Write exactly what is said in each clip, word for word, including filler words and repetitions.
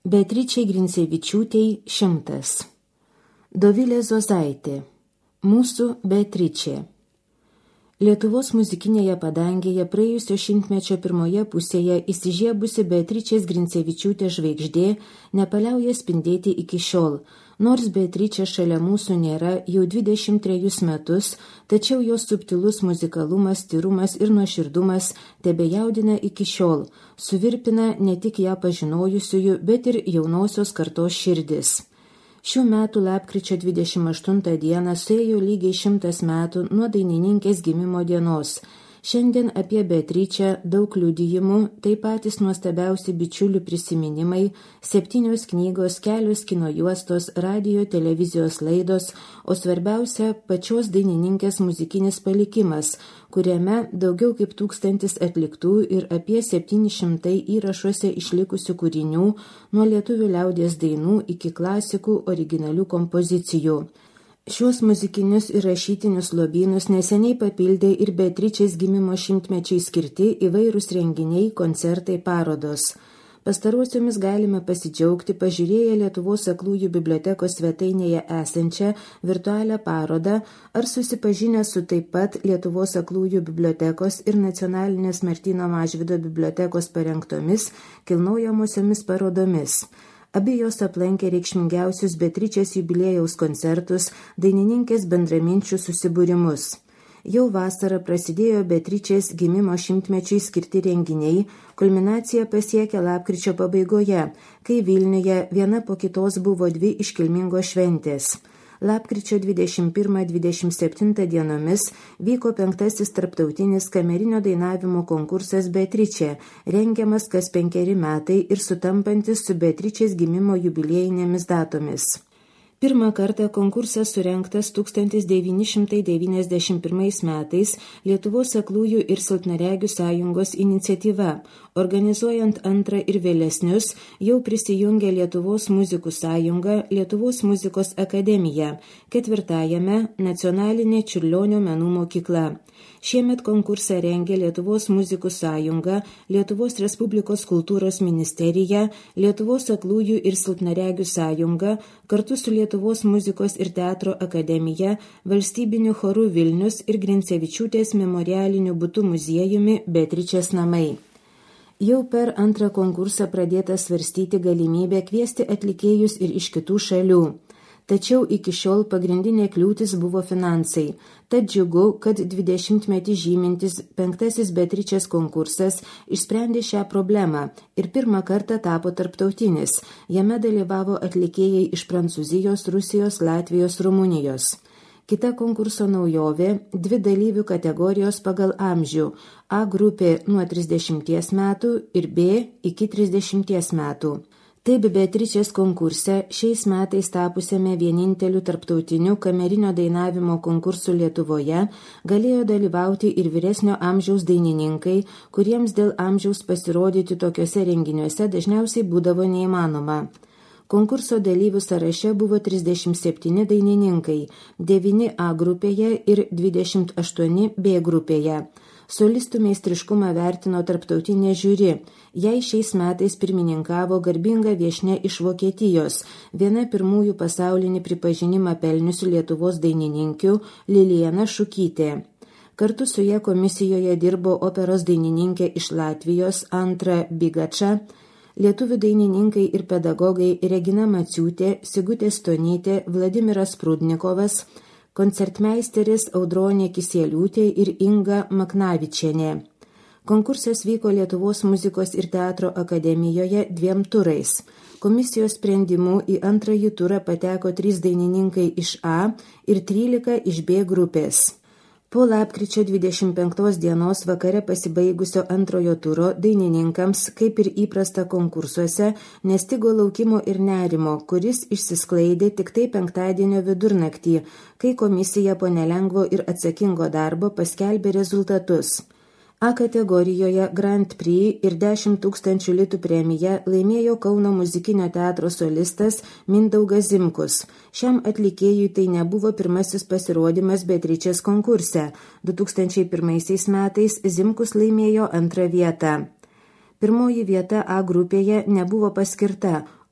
Beatričei Grincevičiūtei šimtas. Dovilė Zozaitė. Mūsų Beatričė. Lietuvos muzikinėje padangėje praėjusio šimtmečio pirmoje pusėje įsižiebusi Beatričės Grincevičiūtės žvaigždė nepaliauja spindėti iki šiol. Nors Beatričė šalia mūsų nėra jau dvidešimt trejus metus, tačiau jos subtilus muzikalumas, tyrumas ir nuoširdumas tebejaudina iki šiol, suvirpina ne tik ją pažinojusiųjų, bet ir jaunosios kartos širdis. Šių metų lapkričio dvidešimt aštuntą dieną suėjo lygiai šimtas metų nuo dainininkės gimimo dienos. Šiandien apie Beatričę daug liudijimų, tai patys nuostabiausi bičiulių prisiminimai, septynios knygos, kelios kino juostos, radijo televizijos laidos, o svarbiausia pačios dainininkės muzikinis palikimas, kuriame daugiau kaip tūkstantis atliktų ir apie septyni šimtai įrašuose išlikusių kūrinių nuo lietuvių liaudies dainų iki klasikų originalių kompozicijų. Šiuos muzikinius ir rašytinius lobynus neseniai papildė ir Beatričės gimimo šimtmečiai skirti įvairūs renginiai, koncertai, parodos. Pastaruosiomis galime pasidžiaugti pažiūrėję Lietuvos aklųjų bibliotekos svetainėje esančią virtualią parodą ar susipažinę su taip pat Lietuvos aklųjų bibliotekos ir Nacionalinės Martyno Mažvydo bibliotekos parengtomis kilnojamosiomis parodomis. Abi jos aplankė reikšmingiausius Beatričės jubiliejaus koncertus, dainininkės bendraminčių susibūrimus. Jau vasarą prasidėjo Beatričės gimimo šimtmečiui skirti renginiai, kulminacija pasiekė lapkričio pabaigoje, kai Vilniuje viena po kitos buvo dvi iškilmingos šventės. Lapkričio dvidešimt pirmą dvidešimt septintą dienomis vyko penktasis tarptautinis kamerinio dainavimo konkursas Beatričė, rengiamas kas penkeri metai ir sutampantis su Beatričės gimimo jubiliejinėmis datomis. Pirmą kartą konkursas surengtas tūkstantis devyni šimtai devyniasdešimt pirmais metais Lietuvos aklųjų ir silpnaregių sąjungos iniciatyva. Organizuojant antrą ir vėlesnius, jau prisijungė Lietuvos muzikų sąjunga, Lietuvos muzikos akademija, ketvirtajame Nacionalinė Čiurlionio menų mokykla. Šiemet konkursą rengė Lietuvos muzikų sąjunga, Lietuvos Respublikos kultūros ministerija, Lietuvos aklųjų ir silpnaregių sąjunga, kartu su Lietuvos muzikos ir teatro akademija, Valstybiniu choru Vilnius ir Grincevičiūtės memorialiniu butų muziejumi Beatričės namai. Jau per antrą konkursą pradėta svarstyti galimybę kviesti atlikėjus ir iš kitų šalių. Tačiau iki šiol pagrindinė kliūtis buvo finansai. Tad džiugu, kad dvidešimtmetį žymintis penktasis Beatričės konkursas išsprendė šią problemą ir pirmą kartą tapo tarptautinis. Jame dalyvavo atlikėjai iš Prancūzijos, Rusijos, Latvijos, Rumunijos. Kita konkurso naujovė – dvi dalyvių kategorijos pagal amžių – A grupė nuo trisdešimties metų ir B iki trisdešimties metų. Taip Beatričės konkurse šiais metais tapusiame vieninteliu tarptautiniu kamerinio dainavimo konkursu Lietuvoje galėjo dalyvauti ir vyresnio amžiaus dainininkai, kuriems dėl amžiaus pasirodyti tokiuose renginiuose dažniausiai būdavo neįmanoma. Konkurso dalyvių sąraše buvo trisdešimt septyni dainininkai, devyni A grupėje ir dvidešimt aštuoni B grupėje. Solistų meistriškumą vertino tarptautinė žiuri. Jai šiais metais pirmininkavo garbinga viešnia iš Vokietijos, viena pirmųjų pasaulinį pripažinimą pelniusių Lietuvos dainininkių Lilijana Šukytė. Kartu su ja komisijoje dirbo operos dainininkė iš Latvijos Antra Bigača, lietuvių dainininkai ir pedagogai Regina Maciūtė, Sigutė Stonytė, Vladimiras Prudnikovas, koncertmeisteris Audronė Kisieliūtė ir Inga Maknavičienė. Konkursas vyko Lietuvos muzikos ir teatro akademijoje dviem turais. Komisijos sprendimu į antrąjį turą pateko trys dainininkai iš A ir trylika iš B grupės. Po lapkričio dvidešimt penktos dienos vakare pasibaigusio antrojo turo dainininkams, kaip ir įprasta konkursuose, nestigo laukimo ir nerimo, kuris išsisklaidė tik tai penktadienio vidurnaktį, kai komisija po nelengvo ir atsakingo darbo paskelbė rezultatus. A kategorijoje Grand Prix ir dešimt tūkstančių litų premiją laimėjo Kauno muzikinio teatro solistas Mindaugas Zimkus. Šiam atlikėjui tai nebuvo pirmasis pasirodymas Beatričės konkurse. du tūkstančiai pirmaisiais metais Zimkus laimėjo antrą vietą. Pirmoji vieta A grupėje nebuvo paskirta,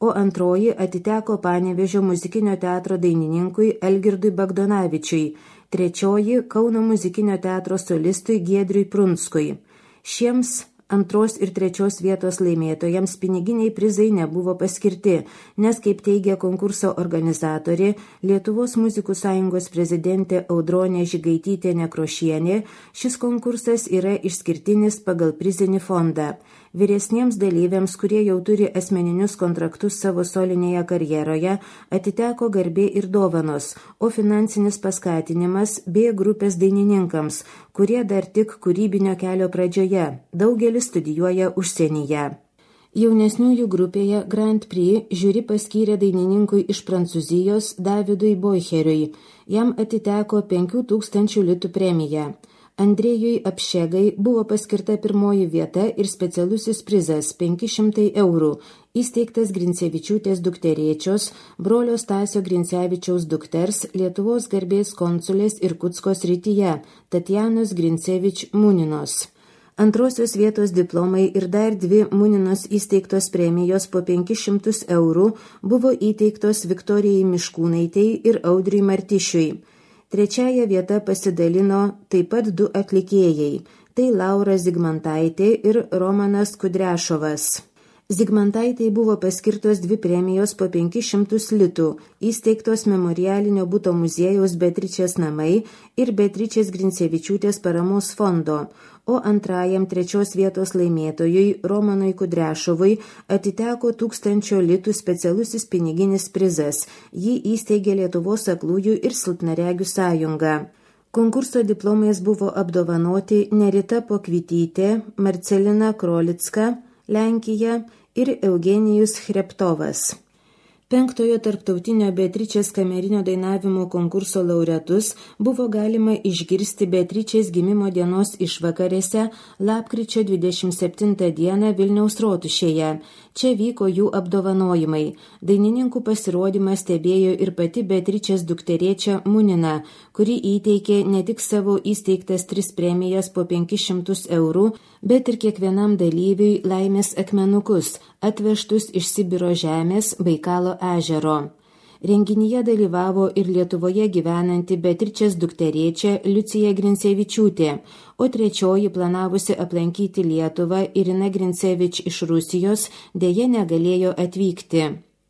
o antroji atiteko Panevėžio muzikinio teatro dainininkui Algirdui Bagdonavičiui, trečioji Kauno muzikinio teatro solistui Giedriui Prunskui. Šiems antros ir trečios vietos laimėtojams piniginiai prizai nebuvo paskirti, nes, kaip teigia konkurso organizatorė, Lietuvos muzikų sąjungos prezidentė Audronė Žigaitytė Nekrošienė, šis konkursas yra išskirtinis pagal prizinį fondą. Vyresniems dalyviams, kurie jau turi asmeninius kontraktus savo solinėje karjeroje, atiteko garbė ir dovanos, o finansinis paskatinimas B grupės dainininkams, kurie dar tik kūrybinio kelio pradžioje, daugelis studijuoja užsienyje. Jaunesniųjų grupėje Grand Prix žiuri paskyrė dainininkui iš Prancūzijos Davidui Boicheriui. Jam atiteko penkių tūkstančių litų premija. Andrėjui Apšegai buvo paskirta pirmoji vieta ir specialusis prizas penki šimtai eurų, įsteigtas Grincevičiūtės dukterėčios, brolio Stasio Grincevičiaus dukters, Lietuvos garbės konsulės Irkutsko srityje, Tatjanos Grincevič Muninos. Antrosios vietos diplomai ir dar dvi Muninos įsteigtos premijos po penkis šimtus eurų buvo įteiktos Viktorijai Miškūnaitei ir Audriui Martišiui. Trečiaja vieta pasidalino taip pat du atlikėjai – tai Laura Zigmantaitė ir Romanas Kudrešovas. Zigmantaitei buvo paskirtos dvi premijos po penkis šimtus litų, įsteigtos Memorialinio buto muziejaus Beatričės namai ir Beatričės Grincevičiūtės paramos fondo, o antrajam trečios vietos laimėtojui Romanui Kudrešovui atiteko tūkstančio litų specialusis piniginis prizas. Jį įsteigė Lietuvos aklųjų ir silpnaregių sąjunga. Konkurso diplomais buvo apdovanoti Nerita Pokvytytė, Marcelina Krolicka, Lenkija ir Eugenijus Chreptovas. Penktojo tarptautinio Beatričės kamerinio dainavimo konkurso laureatus buvo galima išgirsti Beatričės gimimo dienos išvakarėse lapkričio dvidešimt septintą dieną Vilniaus rotušėje. Čia vyko jų apdovanojimai. Dainininkų pasirodymą stebėjo ir pati Beatričės dukterėčia Munina, kuri įteikė ne tik savo įsteigtas tris premijas po penkis šimtus eurų, bet ir kiekvienam dalyviui laimės akmenukus, atvežtus iš Sibiro žemės Baikalo ežero. Renginyje dalyvavo ir Lietuvoje gyvenanti Beatričės dukterėčia Liucija Grincevičiūtė, o trečioji planavusi aplankyti Lietuvą Irina Grincevič iš Rusijos dėja negalėjo atvykti.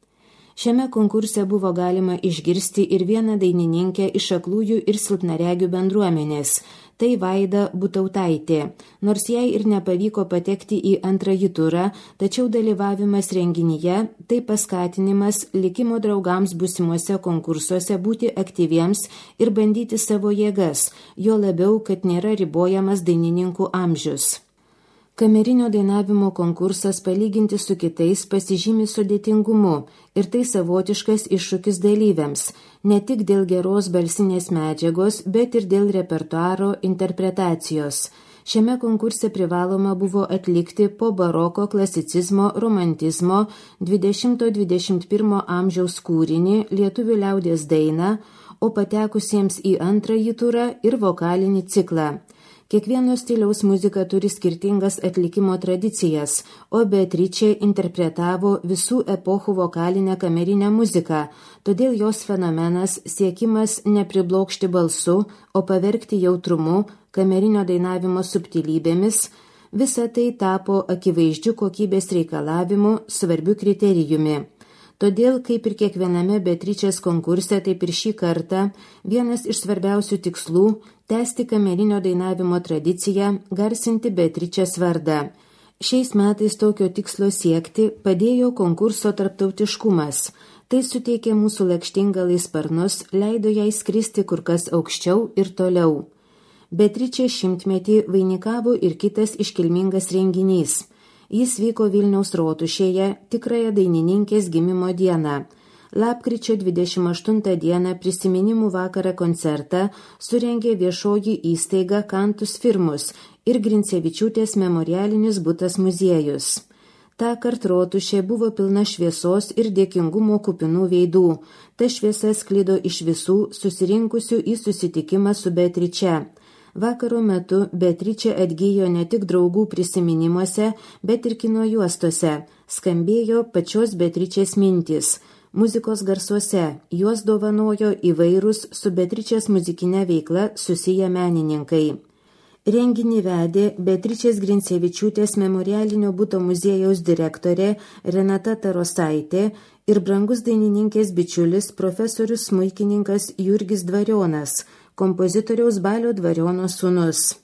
Šiame konkurse buvo galima išgirsti ir vieną dainininkę iš aklųjų ir silpnaregių bendruomenės, tai Vaida Butautaitė. Nors jai ir nepavyko patekti į antrąjį turą, tačiau dalyvavimas renginyje tai paskatinimas likimo draugams būsimuose konkursuose būti aktyviems ir bandyti savo jėgas, jo labiau, kad nėra ribojamas dainininkų amžius. Kamerinio dainavimo konkursas palyginti su kitais pasižymi sudėtingumu ir tai savotiškas iššūkis dalyviams, ne tik dėl geros balsinės medžiagos, bet ir dėl repertuaro interpretacijos. Šiame konkurse privaloma buvo atlikti po baroko, klasicizmo, romantizmo, dvidešimto dvidešimt pirmo amžiaus kūrinį, lietuvių liaudies dainą, o patekusiems į antrąjį turą ir vokalinį ciklą. Kiekvieno stiliaus muzika turi skirtingas atlikimo tradicijas, o Beatričė interpretavo visų epochų vokalinę kamerinę muziką, todėl jos fenomenas siekimas nepriblokšti balsu, o pavergti jautrumu, kamerinio dainavimo subtilybėmis, visa tai tapo akivaizdžiu kokybės reikalavimu, svarbiu kriterijumi. Todėl, kaip ir kiekviename Beatričės konkurse, taip ir šį kartą, vienas iš svarbiausių tikslų – tęsti kamerinio dainavimo tradiciją, garsinti Beatričės vardą. Šiais metais tokio tikslo siekti padėjo konkurso tarptautiškumas. Tai suteikė mūsų lakštingalai sparnus, leido jai skristi kur kas aukščiau ir toliau. Beatričės šimtmetį vainikavo ir kitas iškilmingas renginys. Jis vyko Vilniaus rotušėje tikrąją dainininkės gimimo dieną. Lapkričio dvidešimt aštuntą dieną prisiminimų vakarą koncertą surengė viešoji įstaiga Kantus Firmus ir Grincevičiūtės memorialinis butas muziejus. Tąkart rotušė buvo pilna šviesos ir dėkingumo kupinų veidų. Ta šviesa sklido iš visų susirinkusių į susitikimą su Beatriče. Vakaro metu Beatričė atgyjo ne tik draugų prisiminimuose, bet ir kino juostose. Skambėjo pačios Beatričės mintys. Muzikos garsuose juos dovanojo įvairūs su Beatričės muzikinė veikla susiję menininkai. Renginį vedė Beatričės Grincevičiūtės memorialinio buto muziejaus direktorė Renata Tarosaitė ir brangus dainininkės bičiulis profesorius smuikininkas Jurgis Dvarionas, kompozitoriaus Balio Dvariono sūnus.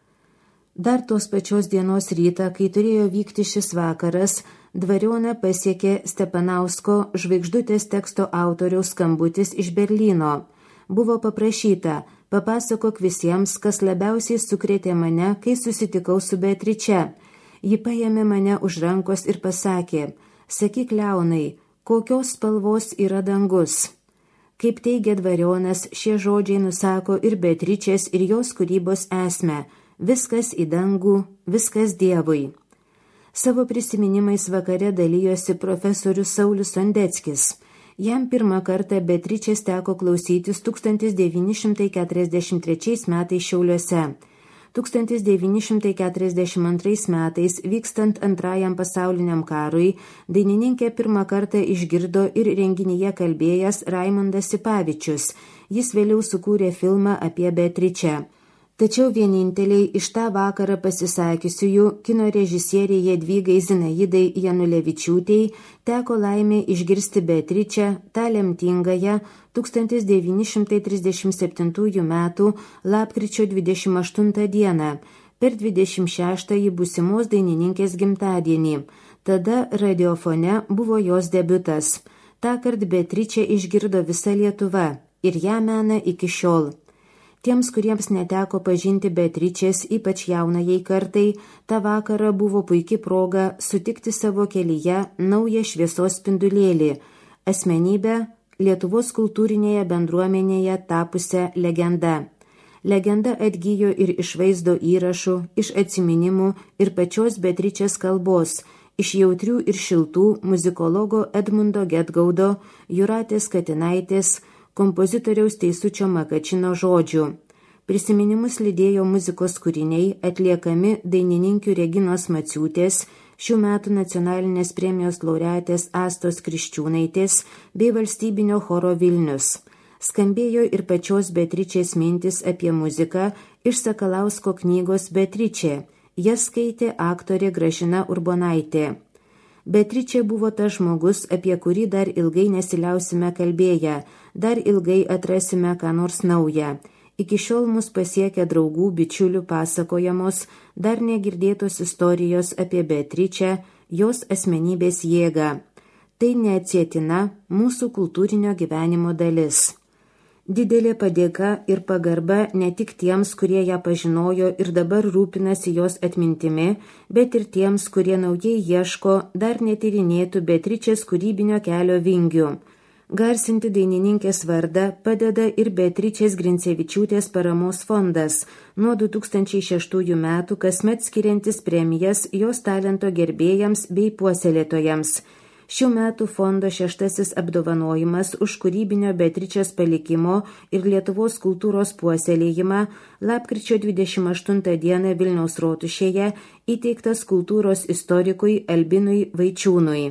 Dar tos pačios dienos rytą, kai turėjo vykti šis vakaras, Dvarioną pasiekė Stepanausko žvaigždutės teksto autoriaus skambutis iš Berlyno. Buvo paprašyta: papasakok visiems, kas labiausiai sukrėtė mane, kai susitikau su Beatriče. Ji paėmė mane už rankos ir pasakė: sakyk, Leonai, kokios spalvos yra dangus. Kaip teigia Dvarionas, šie žodžiai nusako ir Beatričės, ir jos kūrybos esmę. Viskas į dangų, viskas Dievui. Savo prisiminimais vakare dalijosi profesorius Saulius Sondeckis. Jam pirmą kartą Beatričės teko klausytis tūkstantis devyni šimtai keturiasdešimt trečiais metais Šiauliuose. tūkstantis devyni šimtai keturiasdešimt antrais metais, vykstant antrajam pasauliniam karui, dainininkė pirmą kartą išgirdo ir renginyje kalbėjęs Raimundas Sipavičius. Jis vėliau sukūrė filmą apie Beatričę. Tačiau vieninteliai iš tą vakarą pasisakiusiųjų kino režisieriai Jadvygai Zinaidai Janulevičiūtei teko laimė išgirsti Beatričę, tą lemtingąją tūkstantis devyni šimtai trisdešimt septintųjų metų lapkričio dvidešimt aštuntą dieną, per dvidešimt šeštąjį būsimos dainininkės gimtadienį. Tada radiofone buvo jos debiutas. Tąkart Beatričę išgirdo visa Lietuva ir ją mena iki šiol. Tiems, kuriems neteko pažinti Beatričės, ypač jaunajai kartai, tą vakarą buvo puiki proga sutikti savo kelyje naują šviesos spindulėlį, asmenybę Lietuvos kultūrinėje bendruomenėje tapusią legendą. Legenda atgyjo ir iš vaizdo įrašų, iš atsiminimų ir pačios Beatričės kalbos, iš jautrių ir šiltų muzikologo Edmundo Gedgaudo, Jūratės Katinaitės, kompozitoriaus Teisučio Makačino žodžių. Prisiminimus lydėjo muzikos kūriniai atliekami dainininkių Reginos Maciūtės, šių metų nacionalinės premijos laureatės Astos Kriščiūnaitės bei valstybinio choro Vilnius. Skambėjo ir pačios Beatričės mintis apie muziką iš Sakalausko knygos Beatričė. Jas skaitė aktorė Gražina Urbonaitė. Beatričė buvo tas žmogus, apie kurį dar ilgai nesiliausime kalbėję, dar ilgai atrasime ką nors naują. Iki šiol mus pasiekia draugų, bičiulių pasakojamos, dar negirdėtos istorijos apie Beatričę, jos asmenybės jėgą. Tai neatsietina mūsų kultūrinio gyvenimo dalis. Didelė padėka ir pagarba ne tik tiems, kurie ją pažinojo ir dabar rūpinasi jos atmintimi, bet ir tiems, kurie naujai ieško dar netyrinėtų Beatričės kūrybinio kelio vingių. Garsinti dainininkės vardą padeda ir Beatričės Grincevičiūtės paramos fondas, nuo du tūkstančiai šeštųjų metų kasmet skiriantis premijas jos talento gerbėjams bei puoselėtojams. Šių metų fondo šeštasis apdovanojimas už kūrybinio Beatričės palikimo ir Lietuvos kultūros puoselėjimą lapkričio dvidešimt aštuntą dieną Vilniaus rotušėje įteiktas kultūros istorikui Albinui Vaičiūnui.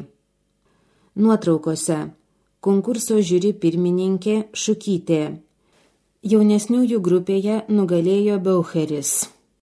Nuotraukose. Konkurso žiuri pirmininkė Šukytė. Jaunesniųjų grupėje nugalėjo Beucheris.